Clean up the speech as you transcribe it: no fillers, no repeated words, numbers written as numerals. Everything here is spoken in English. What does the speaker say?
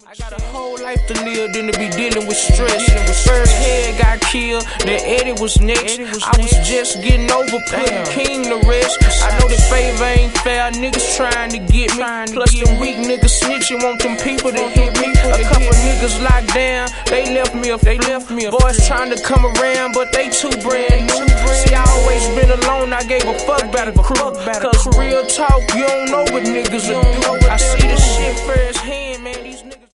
I got a whole life to live, then to be dealing with stress. First head got killed, then Eddie was next. I was just getting over putting King to rest. I know that favor ain't fair, niggas trying to get me. Plus them weak niggas snitching, want them people to hit me. A couple niggas locked down, they left me a boys trying to come around, but they too brand new. See, I always been alone, I gave a fuck about a crew. Cause real talk, you don't know what niggas will do. I see this shit firsthand, man.